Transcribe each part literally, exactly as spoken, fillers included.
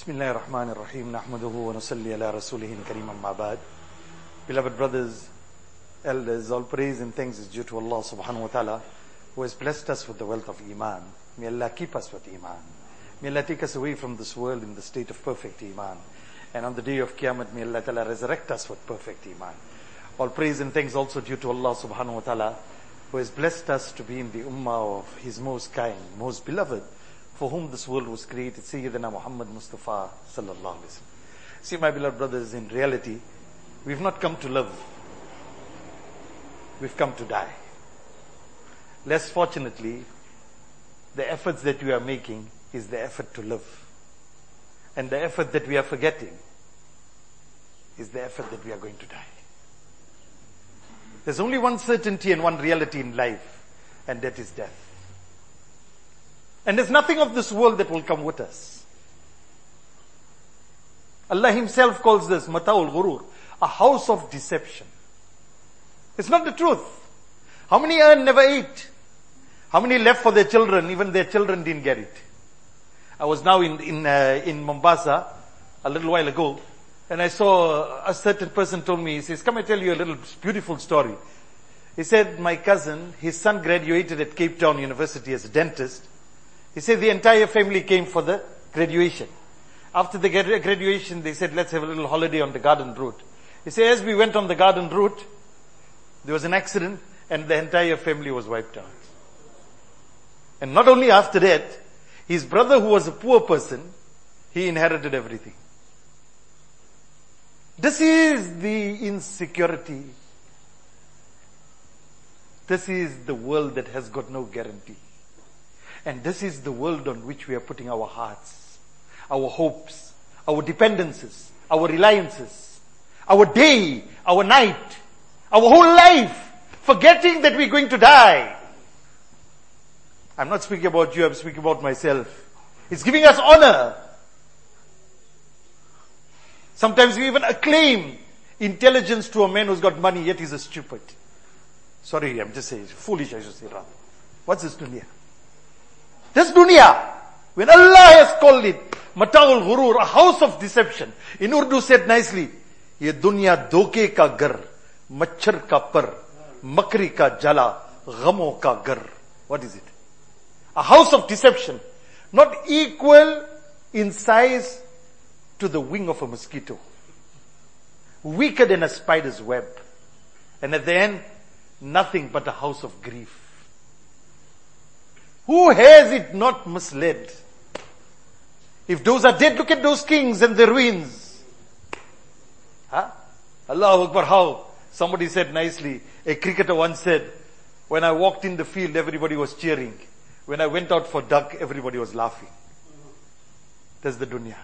Bismillahir Rahmanir Rahim. Nahmaduhu wa nusalli ala rasulihil kareem amma ba'd. Beloved brothers, elders, all praise and thanks is due to Allah subhanahu wa ta'ala, who has blessed us with the wealth of Iman. May Allah keep us with Iman. May Allah take us away from this world in the state of perfect Iman. And on the day of Qiyamah, may Allah ta'ala resurrect us with perfect Iman. All praise and thanks also due to Allah subhanahu wa ta'ala, who has blessed us to be in the ummah of His most kind, most beloved, for whom this world was created, Sayyidina Muhammad Mustafa sallallahu alaihi wasallam. See, my beloved brothers, in reality, we've not come to live. We've come to die. Less fortunately, the efforts that we are making is the effort to live. And the effort that we are forgetting is the effort that we are going to die. There's only one certainty and one reality in life, and that is death. And there's nothing of this world that will come with us. Allah Himself calls this Mata'ul Ghurur, a house of deception. It's not the truth. How many earned, never ate? How many left for their children, even their children didn't get it? I was now in in uh, in Mombasa a little while ago, and I saw a certain person told me, he says, come I tell you a little beautiful story. He said, my cousin, his son graduated at Cape Town University as a dentist. He said the entire family came for the graduation. After the graduation, they said, let's have a little holiday on the garden route. He said, as we went on the garden route, there was an accident and the entire family was wiped out. And not only after that, his brother, who was a poor person, he inherited everything. This is the insecurity. This is the world that has got no guarantee. And this is the world on which we are putting our hearts, our hopes, our dependences, our reliances, our day, our night, our whole life, forgetting that we're going to die. I'm not speaking about you, I'm speaking about myself. It's giving us honor. Sometimes we even acclaim intelligence to a man who's got money, yet he's a stupid. Sorry, I'm just saying, foolish I should say rather. What's this dunya? This dunya, when Allah has called it Mata'ul Ghurur, a house of deception. In Urdu said nicely, ye dunya dhoke ka gar, machhar ka par, makri ka jala, ghamo ka gar. What is it? A house of deception, not equal in size to the wing of a mosquito. Weaker than a spider's web. And at the end, nothing but a house of grief. Who has it not misled? If those are dead, look at those kings and their ruins. Huh? Allahu Akbar, how? Somebody said nicely, a cricketer once said, when I walked in the field, everybody was cheering. When I went out for duck, everybody was laughing. That's the dunya.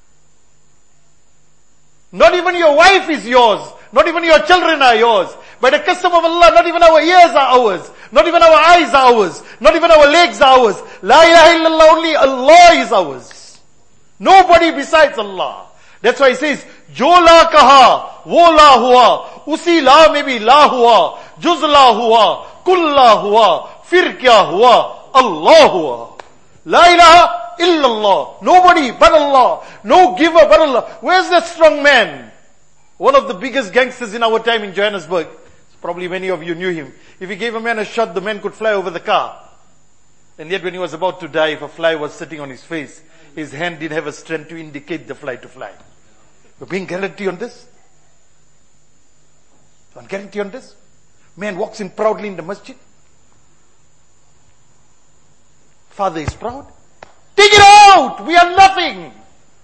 Not even your wife is yours. Not even your children are yours. By the custom of Allah, not even our ears are ours. Not even our eyes are ours. Not even our legs are ours. La ilaha illallah, only Allah is ours. Nobody besides Allah. That's why He says, Jo la kaha, wo la hua, usi la mein bhi la hua, juz la hua, kull la hua, fir kya hua, Allah hua. La ilaha illallah. Nobody but Allah. No giver but Allah. Where's that strong man? One of the biggest gangsters in our time in Johannesburg. Probably many of you knew him. If he gave a man a shot, the man could fly over the car. And yet when he was about to die, if a fly was sitting on his face, his hand didn't have a strength to indicate the fly to fly. We're being guarantee on this? On guarantee on this? Man walks in proudly in the masjid. Father is proud. Take it out! We are nothing!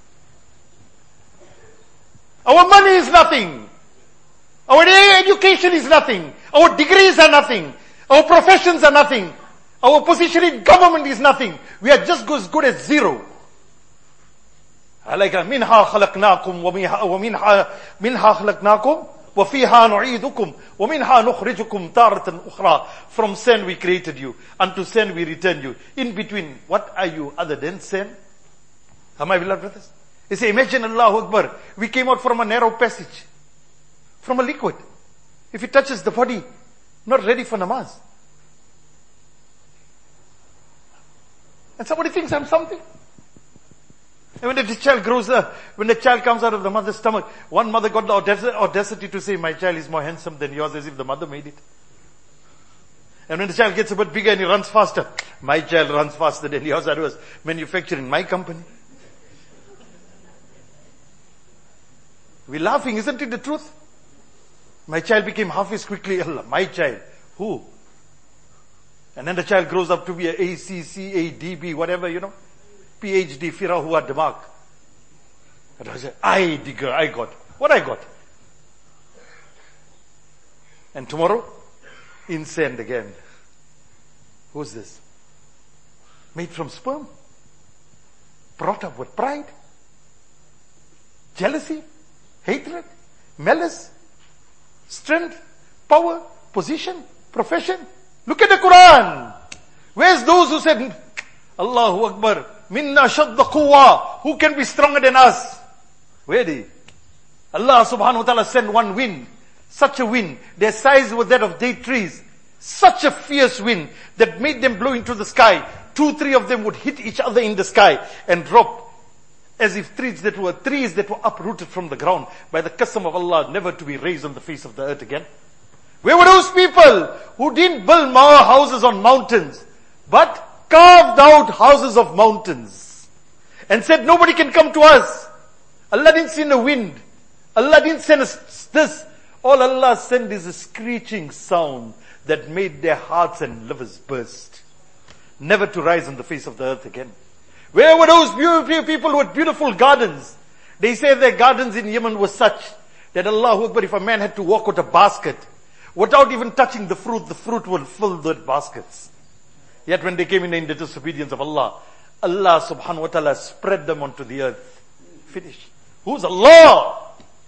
Our money is nothing. Our education is nothing. Our degrees are nothing. Our professions are nothing. Our position in government is nothing. We are just as good as zero. Like minha khalaqnakum wa minha minha khalaqnakum wa fiha nu'idukum wa minha nukhrijukum taratan ukhra. From sand we created you, unto sand we return you. In between, what are you other than sand? Are my beloved brothers? You say, imagine, Allahu Akbar, we came out from a narrow passage, from a liquid. If it touches the body, not ready for namaz. And somebody thinks I'm something. And when the child grows up, when the child comes out of the mother's stomach, one mother got the audac- audacity to say, my child is more handsome than yours, as if the mother made it. And when the child gets a bit bigger and he runs faster, my child runs faster than yours. That was manufactured in my company. We're laughing, isn't it the truth? My child became Hafiz quickly. Allah, my child. Who? And then the child grows up to be a A C C, A D B, whatever, you know. P H D, Fira Hua Dimag. And I said, I digger, I got. What I got? And tomorrow, insane again. Who's this? Made from sperm? Brought up with pride? Jealousy? Hatred? Malice? Strength? Power? Position? Profession? Look at the Quran. Where's those who said, Allahu Akbar, minna shadda quwwa, who can be stronger than us? Where they? Allah subhanahu wa ta'ala sent one wind, such a wind, their size was that of date trees, such a fierce wind that made them blow into the sky. Two, three of them would hit each other in the sky and drop as if trees that were trees that were uprooted from the ground by the qasam of Allah, never to be raised on the face of the earth again. Where were those people who didn't build more houses on mountains, but carved out houses of mountains and said nobody can come to us? Allah didn't send a wind. Allah didn't send us this. All Allah sent is a screeching sound that made their hearts and livers burst, never to rise on the face of the earth again. Where were those beautiful people with beautiful gardens? They say their gardens in Yemen were such that Allahu Akbar, if a man had to walk with a basket, without even touching the fruit, the fruit will fill the baskets. Yet when they came in the disobedience of Allah, Allah subhanahu wa ta'ala spread them onto the earth. Finish. Who's Allah?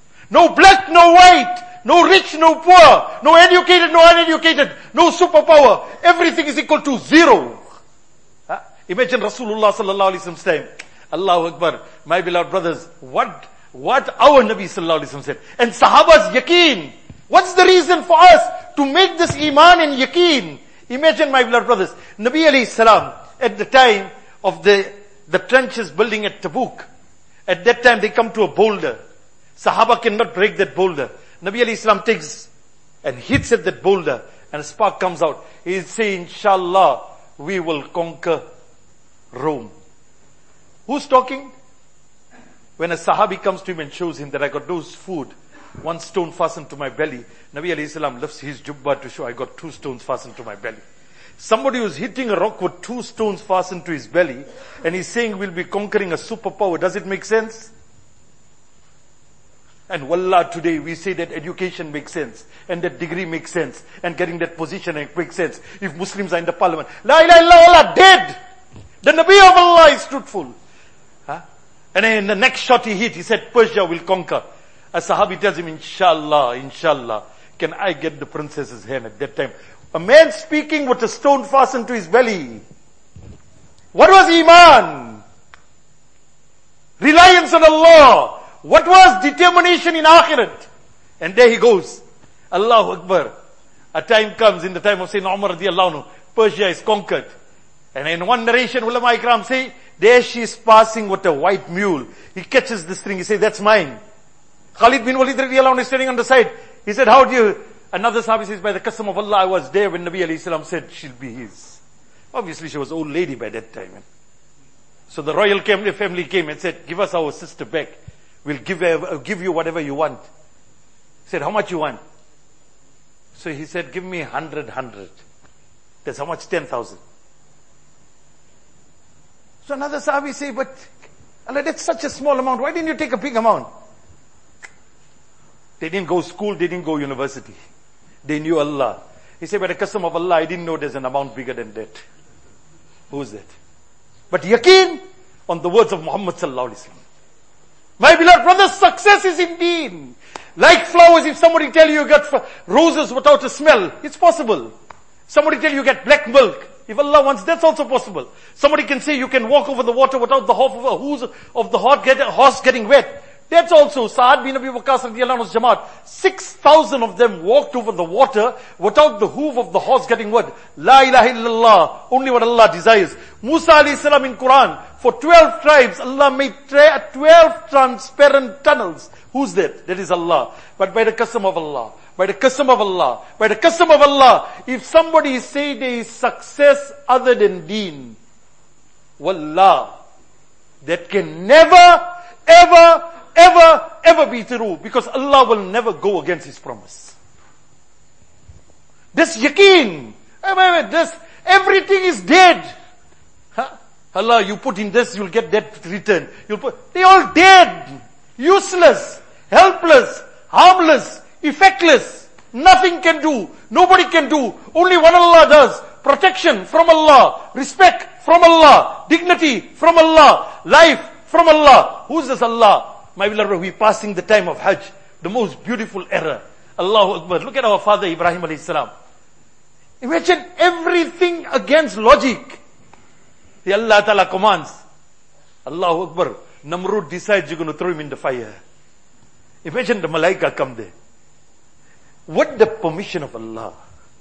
No black, no white, no rich, no poor, no educated, no uneducated, no superpower. Everything is equal to zero. Huh? Imagine Rasulullah sallallahu alaihi wasallam's time. Allahu Akbar. My beloved brothers, what, what our Nabi sallallahu alaihi wasallam said. And Sahaba's yaqeen. What's the reason for us to make this iman and yaqeen? Imagine, my beloved brothers, Nabi alayhi salam, at the time of the, the trenches building at Tabuk, at that time they come to a boulder. Sahaba cannot break that boulder. Nabi alayhi salam takes and hits at that boulder and a spark comes out. He is saying, Inshallah, we will conquer Rome. Who's talking? When a Sahabi comes to him and shows him that I got those food, one stone fastened to my belly. Nabi alayhi salam lifts his jubbah to show I got two stones fastened to my belly. Somebody who's hitting a rock with two stones fastened to his belly and he's saying we'll be conquering a superpower. Does it make sense? And wallah, today we say that education makes sense and that degree makes sense and getting that position makes sense. If Muslims are in the parliament, La ilaha illallah, dead. The Nabi of Allah is truthful. Huh? And then in the next shot he hit, he said Persia will conquer. A Sahabi tells him, Inshallah, Inshallah, can I get the princess's hand at that time? A man speaking with a stone fastened to his belly. What was Iman? Reliance on Allah. What was determination in Akhirat? And there he goes. Allahu Akbar. A time comes in the time of Sayyidina Umar radiallahu anhu, Persia is conquered. And in one narration, ulama ikram say, there she is passing with a white mule. He catches this thing, he says, that's mine. Khalid bin Walid radiallahu anhu is standing on the side. He said, how do you? Another Sahabi says, by the qasam of Allah, I was there when Nabi alayhi salam said, she'll be his. Obviously she was an old lady by that time. So the royal family came and said, give us our sister back. We'll give, her, give you whatever you want. He said, how much you want? So he said, give me hundred, hundred. That's how much? Ten thousand. So another Sahabi say, but Allah, that's such a small amount. Why didn't you take a big amount? They didn't go school, they didn't go university. They knew Allah. He said, by the qasam of Allah, I didn't know there's an amount bigger than that. Who's that? But yaqeen on the words of Muhammad sallallahu alaihi wasallam. My beloved brothers, success is in deen. Like flowers, if somebody tell you you got roses without a smell, it's possible. Somebody tell you you get black milk. If Allah wants, that's also possible. Somebody can say you can walk over the water without the hoof of, of the horse getting wet. That's also Sa'ad bin Abi Waqqas radiallahu anhu's Jamaat. Six thousand of them walked over the water without the hoof of the horse getting wet. La ilaha illallah. Only what Allah desires. Musa alayhi salam in Quran. For twelve tribes, Allah made tra- twelve transparent tunnels. Who's that? That is Allah. But by the custom of Allah. By the custom of Allah. By the custom of Allah. If somebody say there is success other than deen, wallah, that can never, ever, ever, ever be true, because Allah will never go against His promise. This yaqeen, this, everything is dead. Huh? Allah, you put in this, you'll get that return. You'll put, they all dead, useless, helpless, harmless, effectless. Nothing can do, nobody can do, only one Allah does. Protection from Allah, respect from Allah, dignity from Allah, life from Allah. Who's this Allah? My beloved, we passing the time of Hajj, the most beautiful era. Allahu Akbar. Look at our father Ibrahim alayhi salam. Imagine everything against logic. The Allah Ta'ala commands. Allahu Akbar. Namrud decides you're going to throw him in the fire. Imagine the malaika come there. What the permission of Allah?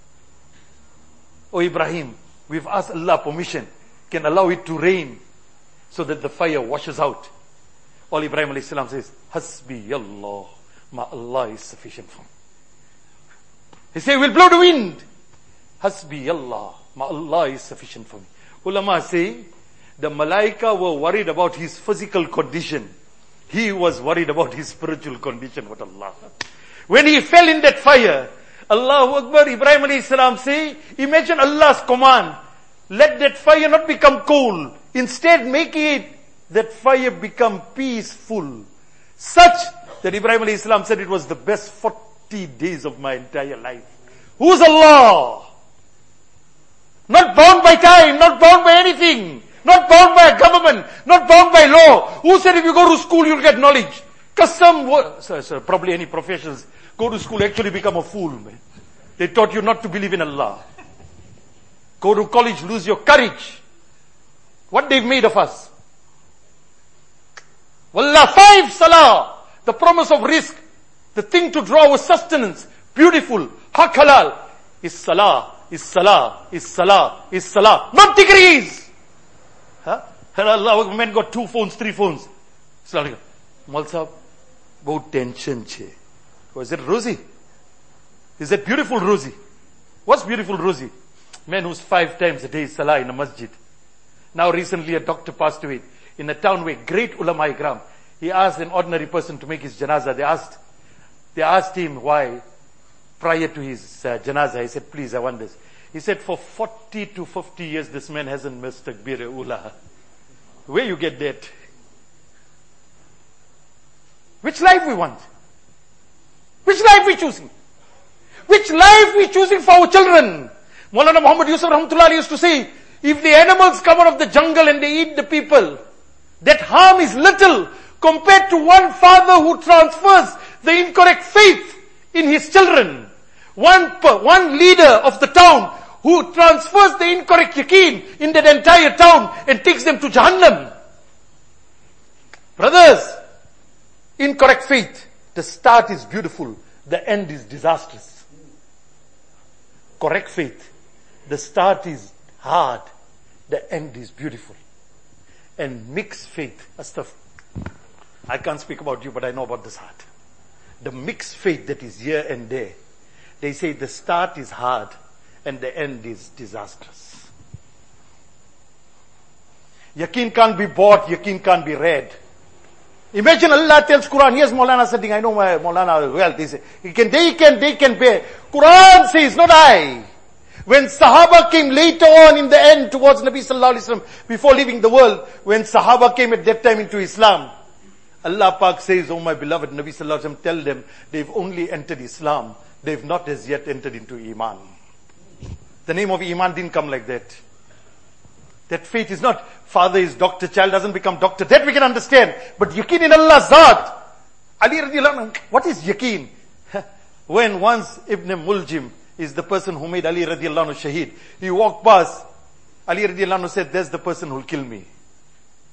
Oh Ibrahim, we've asked Allah permission. Can allow it to rain so that the fire washes out. All Ibrahim alayhi salam says, Hasbi Allah, ma Allah is sufficient for me. He said, we'll blow the wind. Hasbi Allah, ma Allah is sufficient for me. Ulama say, the malaika were worried about his physical condition. He was worried about his spiritual condition with Allah. When he fell in that fire, Allahu Akbar, Ibrahim alayhi salam say, imagine Allah's command. Let that fire not become cold. Instead, make it, that fire become peaceful. Such that Ibrahim alayhi salam said it was the best forty days of my entire life. Who's Allah? Not bound by time, not bound by anything. Not bound by a government, not bound by law. Who said if you go to school you'll get knowledge? Custom, sir, sir, probably any professions, go to school actually become a fool, man. They taught you not to believe in Allah. Go to college, lose your courage. What they've made of us. Wallah, five salah. The promise of risk. The thing to draw our sustenance. Beautiful. Haq halal. Is salah. Is salah. Is salah. Is salah. Not degrees. Huh? Allah, men got two phones, three phones. Salah. Maul sahab, bahut tension che. Was it Rosie? Is that beautiful Rosie? What's beautiful Rosie? Man who's five times a day salah in a masjid. Now recently a doctor passed away in a town where great ulama ikram. He asked an ordinary person to make his janazah. They asked, they asked him why prior to his uh, janazah. He said, please, I want this. He said, for forty to fifty years this man hasn't missed takbir ula. Where you get that? Which life we want? Which life we choosing? Which life we choosing for our children? Maulana Muhammad Yusuf Rahmatullah used to say, if the animals come out of the jungle and they eat the people, that harm is little compared to one father who transfers the incorrect faith in his children. One, one leader of the town who transfers the incorrect yaqeen in that entire town and takes them to Jahannam. Brothers, incorrect faith. The start is beautiful. The end is disastrous. Correct faith. The start is hard. The end is beautiful. And mixed faith. Astagfirullah. I can't speak about you, but I know about this heart. The mixed faith that is here and there. They say the start is hard and the end is disastrous. Yaqeen can't be bought, yaqeen can't be read. Imagine Allah tells Quran, here's Maulana sitting, I know my Maulana well, they say, he can, they can, they can bear. Quran says, not I. When Sahaba came later on in the end towards Nabi Sallallahu Alaihi Wasallam, before leaving the world, when Sahaba came at that time into Islam, Allah Pak says, oh my beloved Nabi Sallallahu Alaihi Wasallam, tell them they've only entered Islam. They've not as yet entered into Iman. The name of Iman didn't come like that. That faith is not, father is doctor, child doesn't become doctor. That we can understand. But yaqeen in Allah's Zat. Ali radiallahu anhu, what is yaqeen? When once Ibn Muljim is the person who made Ali radiallahu anhu shaheed. He walked past. Ali radiallahu anhu said, there's the person who'll kill me.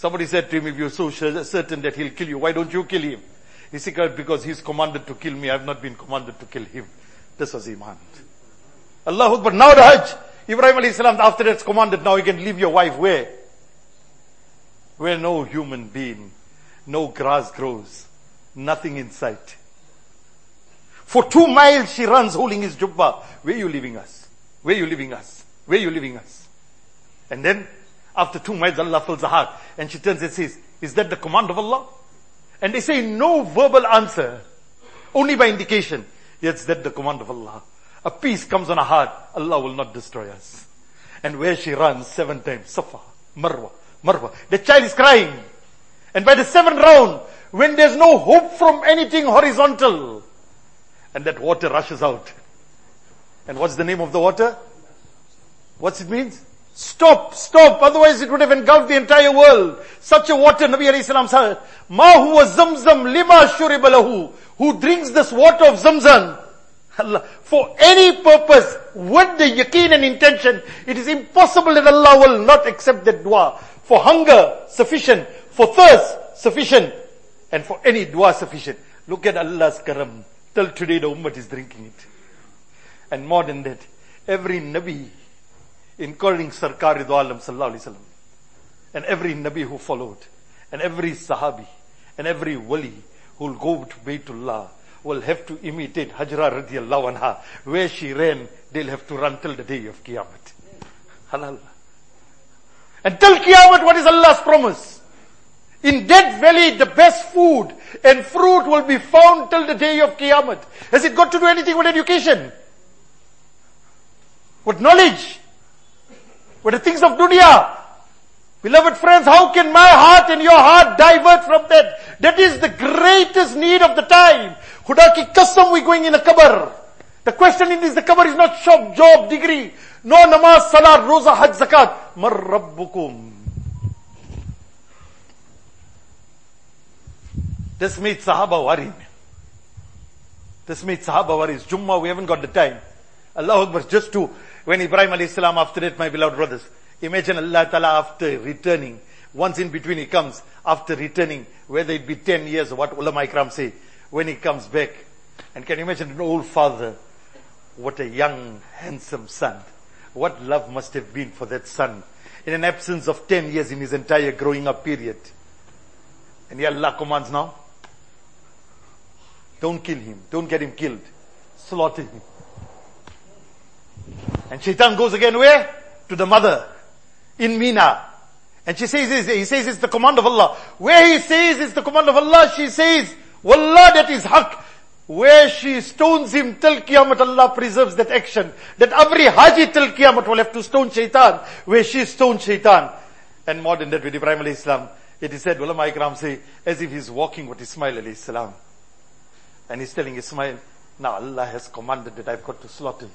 Somebody said to him, if you're so certain that he'll kill you, why don't you kill him? He said, because he's commanded to kill me, I've not been commanded to kill him. This was Iman. Allahu Akbar. Now the Hajj. Ibrahim alayhi salam, after that's commanded, now you can leave your wife where? Where no human being, no grass grows, nothing in sight. For two miles she runs holding his jubbah. Where are you leaving us? Where are you leaving us? Where are you leaving us? And then, after two miles, Allah fills her heart. And she turns and says, is that the command of Allah? And they say no verbal answer. Only by indication. Yes, that's the command of Allah. A peace comes on her heart. Allah will not destroy us. And where she runs seven times. Safa, Marwa, Marwa. The child is crying. And by the seventh round, when there's no hope from anything horizontal, and that water rushes out. And what's the name of the water? What's it means? Stop, stop, otherwise it would have engulfed the entire world. Such a water, Nabi alayhi salam said, Ma huwa zamzam lima shuriba lahu. Who drinks this water of Zamzam, Allah, for any purpose, with the yaqeen and intention, it is impossible that Allah will not accept that dua. For hunger, sufficient. For thirst, sufficient. And for any dua, sufficient. Look at Allah's karam. Till today the ummah is drinking it. And more than that, every Nabi, including Sarkar Ridhu Alam Sallallahu Alaihi Wasallam, and every Nabi who followed, and every Sahabi, and every Wali who will go to Baytullah, will have to imitate Hajra radiallahu anha. Where she ran, they'll have to run till the day of Qiyamah. Halal. And till Qiyamah, what is Allah's promise? In that valley, the best food and fruit will be found till the day of Qiyamah. Has it got to do anything with education? With knowledge? With the things of dunya? Beloved friends, how can my heart and your heart divert from that? That is the greatest need of the time. Khuda ki qasam, we going in a qabr. The question in this, the qabr is not shop, job, degree. No namaz, salat, roza, hajj, zakat. Mar rabbukum. This made Sahaba worry. This made Sahaba worry. It's Jummah, we haven't got the time. Allahu Akbar, just to, when Ibrahim alayhi salam, after that, my beloved brothers, imagine Allah Ta'ala after returning, once in between he comes, after returning, whether it be ten years or what ulama ikram say, when he comes back, and can you imagine an old father, what a young, handsome son, what love must have been for that son, in an absence of ten years in his entire growing up period. And ya Allah commands now, don't kill him, don't get him killed, slaughter him. And Shaitan goes again where? To the mother in Mina. And she says, he says it's the command of Allah. Where he says it's the command of Allah, she says, Wallah, that is haqq. Where she stones him till Qiyamah, Allah preserves that action. That every Haji till Qiyamah will have to stone Shaitan, where she stoned Shaitan. And more than that, with Ibrahim alayhi salam, it is said, ulama ikram say, as if he's walking with Ismail alayhi salam. And he's telling Ismail, now Allah has commanded that I've got to slaughter you.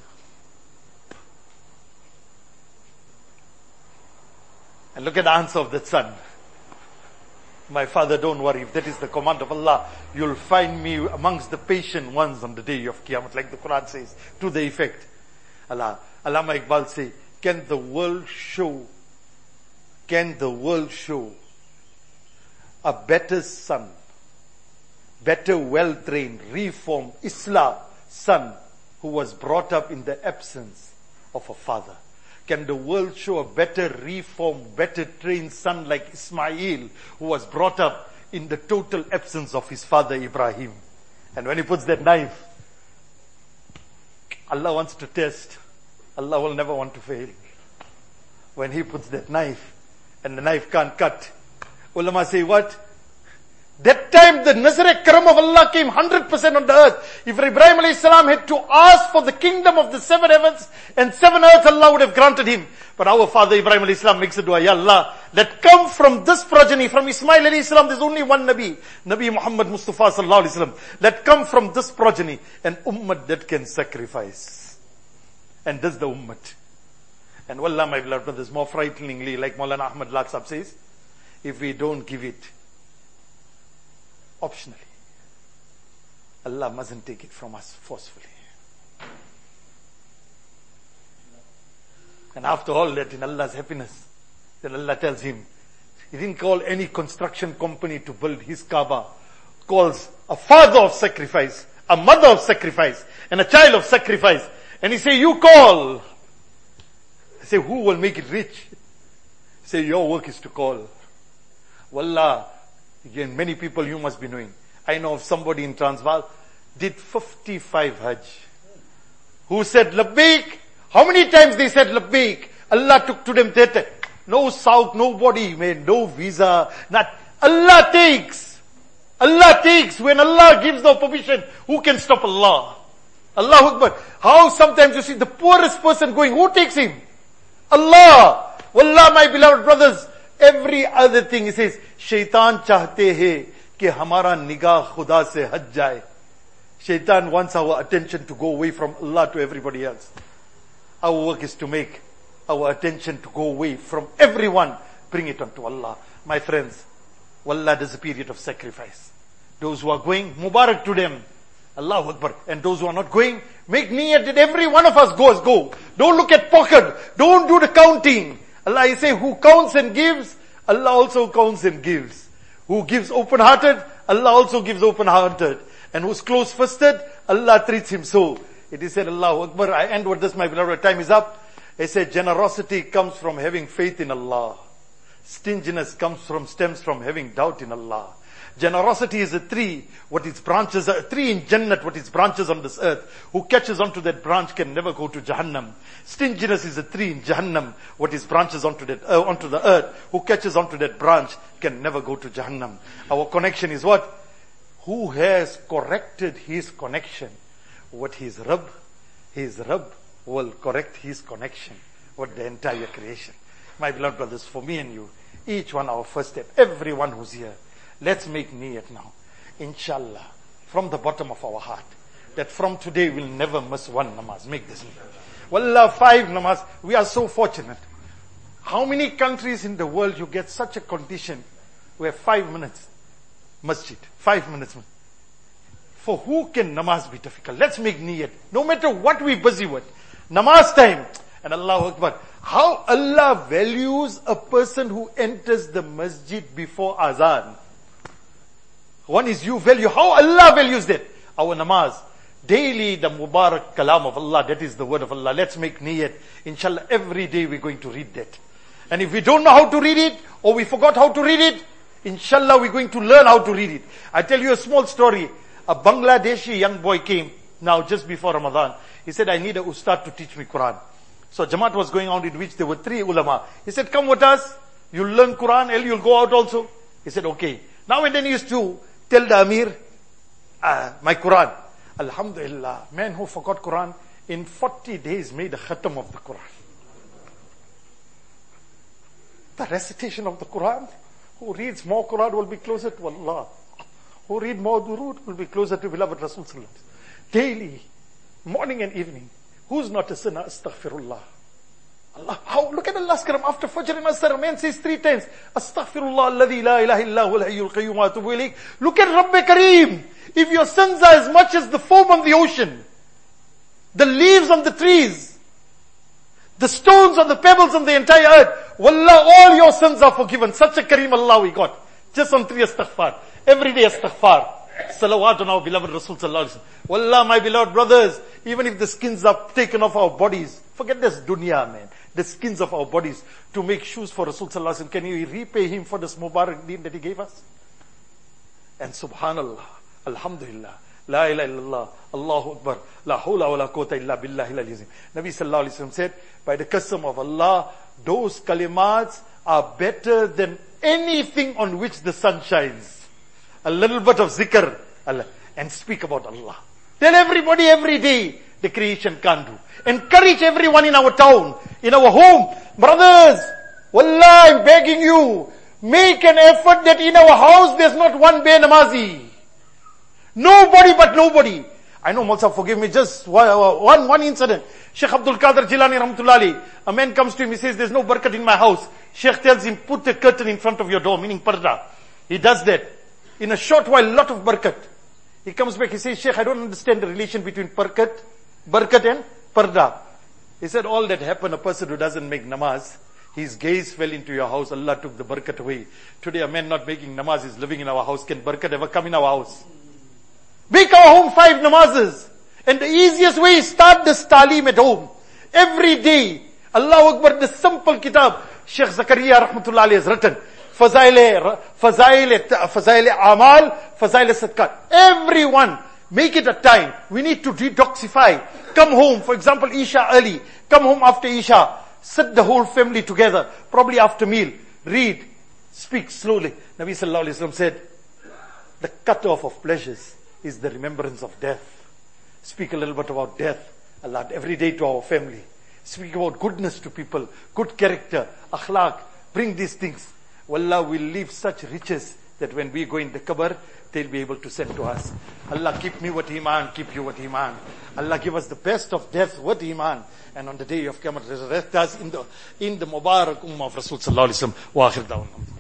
And look at the answer of that son. My father, don't worry. If that is the command of Allah, you'll find me amongst the patient ones on the day of Qiyamah. Like the Quran says, to the effect. Allah, Allama Iqbal say, can the world show, can the world show a better son, better well-trained, reformed, Islam son who was brought up in the absence of a father? Can the world show a better reformed, better trained son like Ismail, who was brought up in the total absence of his father Ibrahim? And when he puts that knife, Allah wants to test. Allah will never want to fail. When he puts that knife, and the knife can't cut, ulama say what? That time the Nazareth Karam of Allah came one hundred percent on the earth. If Ibrahim alayhi salam had to ask for the kingdom of the seven heavens and seven earths, Allah would have granted him. But our father Ibrahim alayhi salam makes a dua, Ya Allah, let come from this progeny, from Ismail alayhi salam, there's only one Nabi, Nabi Muhammad Mustafa sallallahu alayhi wasallam. Let come from this progeny an ummah that can sacrifice. And this the ummah. And wallah, my beloved brothers, more frighteningly, like Maulana Ahmad Lat Sahib says, if we don't give it optionally, Allah mustn't take it from us forcefully. And after all that, in Allah's happiness, then Allah tells him, He didn't call any construction company to build his Kaaba. Calls a father of sacrifice, a mother of sacrifice, and a child of sacrifice. And he say, you call. I say, who will make it rich? He say, your work is to call. Wallah, again, many people you must be knowing. I know of somebody in Transvaal, did fifty-five Hajj. Who said Labbaik? How many times they said Labbaik? Allah took to them that. No south, nobody made, no visa, not. Allah takes. Allah takes. When Allah gives the permission, who can stop Allah? Allahu Akbar. How sometimes you see the poorest person going, who takes him? Allah. Wallah, my beloved brothers, every other thing, he says, Shaitan chahte hai ki hamara nigah khuda se haj jaye. Shaitan wants our attention to go away from Allah to everybody else. Our work is to make our attention to go away from everyone, bring it onto Allah. My friends, Wallah, there's a period of sacrifice. Those who are going, Mubarak to them. Allahu Akbar. And those who are not going, make niyat that every one of us goes, go. Don't look at pocket. Don't do the counting. Allah, you say, who counts and gives, Allah also counts and gives. Who gives open-hearted, Allah also gives open-hearted. And who's close-fisted, Allah treats him so. It is said, Allahu Akbar. I end with this, my beloved. Time is up. They say generosity comes from having faith in Allah. Stinginess comes from, stems from having doubt in Allah. Generosity is a tree, what its branches are, a tree in Jannat, what its branches on this earth. Who catches onto that branch can never go to Jahannam. Stinginess is a tree in Jahannam, what its branches onto that, uh, onto the earth. Who catches onto that branch can never go to Jahannam. Our connection is what? Who has corrected his connection? What his Rabb, his Rabb will correct his connection with the entire creation. My beloved brothers, for me and you, each one our first step, everyone who's here, let's make niyat now, inshallah, from the bottom of our heart, that from today we'll never miss one namaz. Make this niyat. Wallah, five namaz. We are so fortunate. How many countries in the world you get such a condition where five minutes masjid, five minutes. For who can namaz be difficult? Let's make niyat. No matter what we're busy with. Namaz time. And Allahu Akbar. How Allah values a person who enters the masjid before azan. One is you value. How Allah values that? Our namaz. Daily the Mubarak Kalam of Allah. That is the word of Allah. Let's make niyat. Inshallah every day we're going to read that. And if we don't know how to read it, or we forgot how to read it, inshallah we're going to learn how to read it. I tell you a small story. A Bangladeshi young boy came now just before Ramadan. He said, I need a ustad to teach me Quran. So Jamaat was going on in which there were three ulama. He said, come with us. You'll learn Quran and you'll go out also. He said, okay. Now and then he used to tell the Amir, uh, my Quran. Alhamdulillah, man who forgot Quran in forty days made a khatam of the Quran. The recitation of the Quran. Who reads more Quran will be closer to Allah. Who read more Durud will be closer to beloved Rasul Sallallahu Alaihi Wasallam. Daily, morning and evening. Who's not a sinner? Astaghfirullah. Allah, how, look at Allah's karam. After Fajr and Asr, man says three times, Astaghfirullah alladhi la ilaha illa huwal hayyul qayyum wa atubu ilayk. Look at Rabbi Kareem. If your sins are as much as the foam on the ocean, the leaves on the trees, the stones on the pebbles on the entire earth, wallah, all your sins are forgiven. Such a Kareem Allah we got. Just on three astaghfar. Every day astaghfar. Salawat on our beloved Rasul Sallallahu Alaihi Wasallam. Wallah, my beloved brothers, even if the skins are taken off our bodies, forget this dunya, man. The skins of our bodies to make shoes for Rasul Sallallahu Alaihi Wasallam. Can you repay him for this Mubarak deen that he gave us? And subhanallah, alhamdulillah, la ilaha illallah, Allahu Akbar, la hawla wa la quwwata illa billahi al-azim. Nabi Sallallahu Alaihi Wasallam said, by the custom of Allah, those kalimats are better than anything on which the sun shines. A little bit of zikr, Allah, and speak about Allah. Tell everybody every day, the creation can't do. Encourage everyone in our town, in our home. Brothers, wallah, I'm begging you, make an effort that in our house there's not one bay namazi. Nobody but nobody. I know, Mulsa, forgive me, just one, one incident. Sheikh Abdul Qadir Jilani Rahmatullah Alayhi, a man comes to him, he says, there's no barakat in my house. Sheikh tells him, put a curtain in front of your door, meaning parda. He does that. In a short while, lot of barakat. He comes back, he says, Sheikh, I don't understand the relation between barakat, barakat and parda. He said, all that happened, a person who doesn't make namaz, His gaze fell into your house. Allah took the barakat away. Today a man not making namaz is living in our house. Can barakat ever come in our house? Make our home five namazes. And the easiest way is start this talim at home. Every day. Allahu Akbar, the simple kitab. Sheikh Zakaria Rahmatullah Alayhi has written. Fazail, Fazail, Fazail Amal, Fazail Sadqat. Everyone, make it a time. We need to detoxify. Come home, for example, Isha early. Come home after Isha. Sit the whole family together. Probably after meal. Read. Speak slowly. Nabi Sallallahu Alaihi Wasallam said, the cut-off of pleasures is the remembrance of death. Speak a little bit about death. Allah, every day to our family. Speak about goodness to people. Good character. Akhlaq. Bring these things. Wallah will leave such riches that when we go in the qabr, they'll be able to send to us. Allah keep me with Iman, keep you with Iman. Allah give us the best of death with Iman. And on the day of Qiyamah, resurrect us in the, in the Mubarak Ummah of Rasul Sallallahu Alaihi Wasallam. Wa akhir da'wana.